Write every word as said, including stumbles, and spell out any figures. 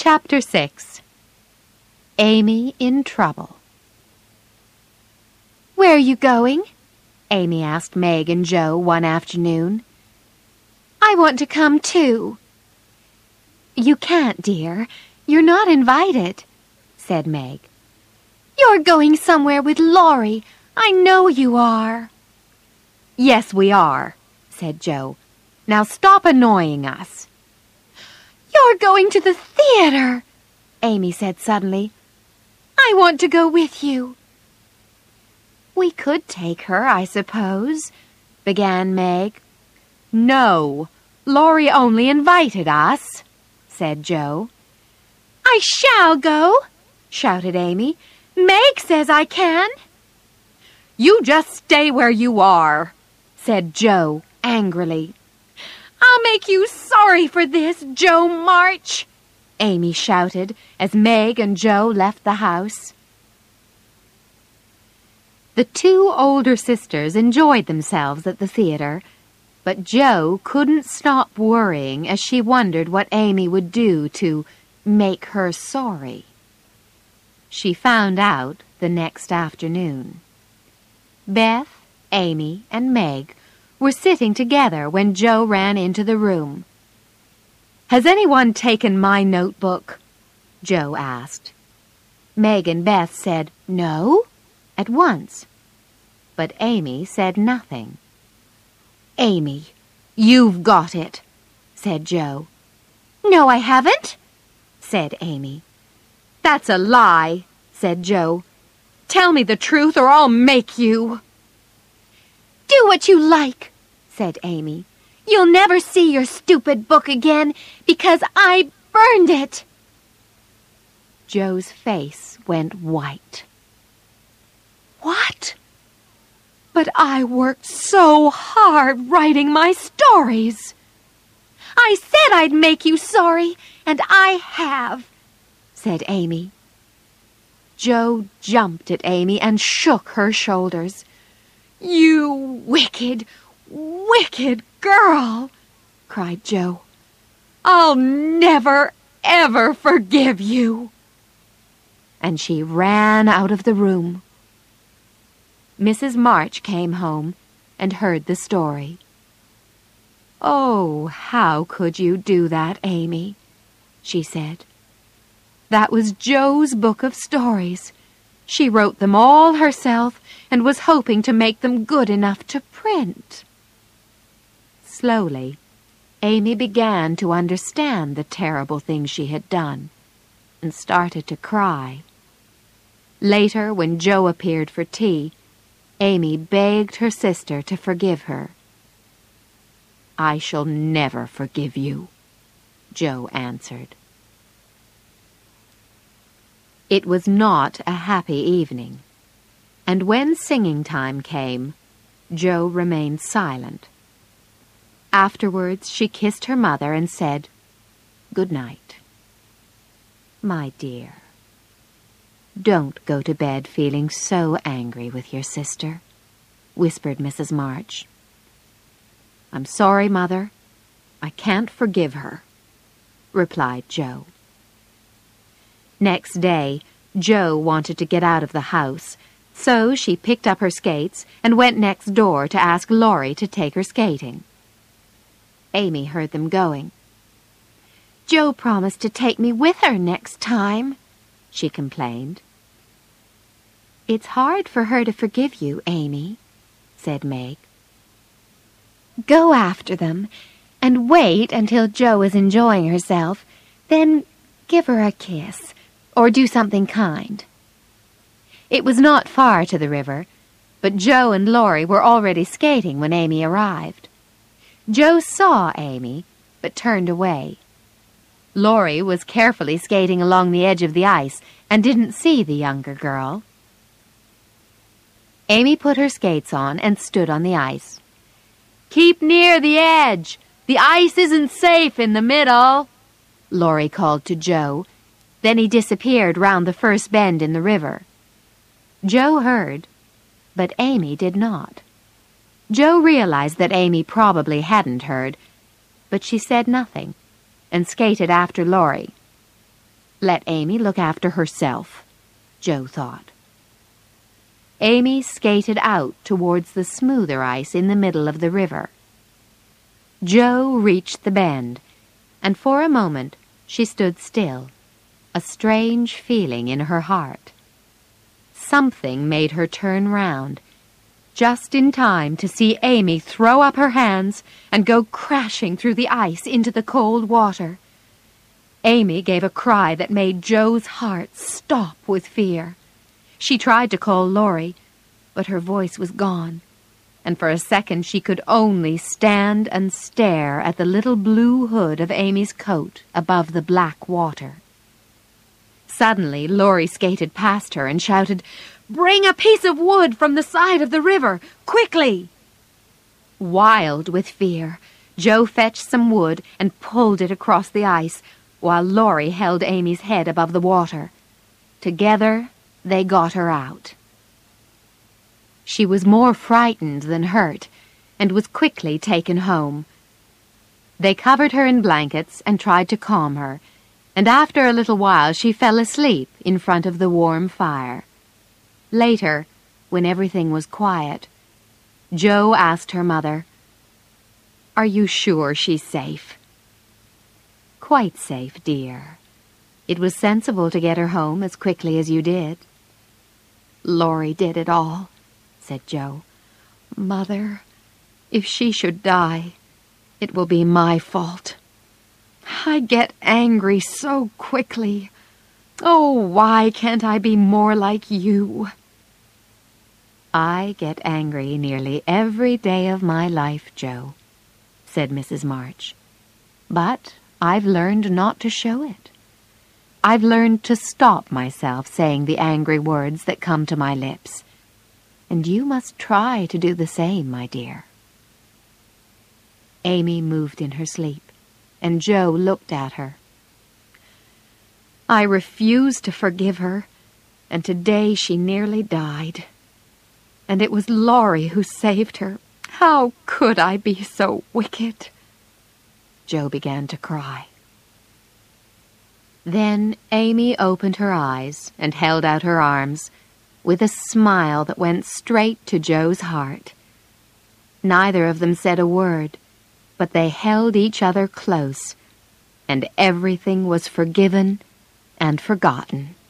Chapter six. Amy in Trouble. "Where are you going?" Amy asked Meg and Joe one afternoon. "I want to come too." "You can't, dear. You're not invited," said Meg. "You're going somewhere with Laurie. I know you are." "Yes, we are," said Joe. "Now stop annoying us." "You're going to the theater," Amy said suddenly. "I want to go with you." "We could take her, I suppose," began Meg. "No, Laurie only invited us," said Joe. "I shall go," shouted Amy. "Meg says I can." "You just stay where you are," said Joe angrily. "I'll make you sorry for this, Joe March," Amy shouted as Meg and Joe left the house. The two older sisters enjoyed themselves at the theater, but Joe couldn't stop worrying as she wondered what Amy would do to make her sorry. She found out the next afternoon. Beth, Amy, and Meg were sitting together when Joe ran into the room. "Has anyone taken my notebook?" Joe asked. Meg and Beth said no at once, but Amy said nothing. "Amy, you've got it," said Joe. "No, I haven't," said Amy. "That's a lie," said Joe. "Tell me the truth or I'll make you." "Do what you like," said Amy. "You'll never see your stupid book again because I burned it." Joe's face went white. "What? But I worked so hard writing my stories. I said I'd make you sorry, and I have," said Amy. Joe jumped at Amy and shook her shoulders. "You wicked, wicked girl," cried Joe. "I'll never, ever forgive you." And she ran out of the room. Missus March came home and heard the story. "Oh, how could you do that, Amy?" she said. "That was Joe's book of stories. She wrote them all herself and was hoping to make them good enough to print." Slowly, Amy began to understand the terrible thing she had done and started to cry. Later, when Joe appeared for tea, Amy begged her sister to forgive her. "I shall never forgive you," Joe answered. It was not a happy evening, and when singing time came, Joe remained silent. Afterwards, she kissed her mother and said, "Good night." "My dear, don't go to bed feeling so angry with your sister," whispered Missus March. "I'm sorry, Mother. I can't forgive her," replied Joe. Next day, Joe wanted to get out of the house, so she picked up her skates and went next door to ask Laurie to take her skating. Amy heard them going. "Joe promised to take me with her next time," she complained. "It's hard for her to forgive you, Amy," said Meg. "Go after them, and wait until Joe is enjoying herself, then give her a kiss, or do something kind." It was not far to the river, but Joe and Laurie were already skating when Amy arrived. Joe saw Amy, but turned away. Laurie was carefully skating along the edge of the ice and didn't see the younger girl. Amy put her skates on and stood on the ice. "Keep near the edge. The ice isn't safe in the middle," Laurie called to Joe. Then he disappeared round the first bend in the river. Joe heard, but Amy did not. Joe realized that Amy probably hadn't heard, but she said nothing and skated after Laurie. Let Amy look after herself, Joe thought. Amy skated out towards the smoother ice in the middle of the river. Joe reached the bend, and for a moment she stood still, a strange feeling in her heart. Something made her turn round, just in time to see Amy throw up her hands and go crashing through the ice into the cold water. Amy gave a cry that made Joe's heart stop with fear. She tried to call Laurie, but her voice was gone, and for a second she could only stand and stare at the little blue hood of Amy's coat above the black water. Suddenly, Laurie skated past her and shouted, "Bring a piece of wood from the side of the river, quickly!" Wild with fear, Joe fetched some wood and pulled it across the ice, while Laurie held Amy's head above the water. Together, they got her out. She was more frightened than hurt, and was quickly taken home. They covered her in blankets and tried to calm her, and after a little while she fell asleep in front of the warm fire. Later, when everything was quiet, Joe asked her mother, "Are you sure she's safe?" "Quite safe, dear. It was sensible to get her home as quickly as you did." "Laurie did it all," said Joe. "Mother, if she should die, it will be my fault. I get angry so quickly. Oh, why can't I be more like you?" "I get angry nearly every day of my life, Joe," said Missus March. "But I've learned not to show it. I've learned to stop myself saying the angry words that come to my lips. And you must try to do the same, my dear." Amy moved in her sleep, and Joe looked at her. "I refuse to forgive her, and today she nearly died. And it was Laurie who saved her. How could I be so wicked?" Joe began to cry. Then Amy opened her eyes and held out her arms, with a smile that went straight to Joe's heart. Neither of them said a word, but they held each other close, and everything was forgiven and forgotten.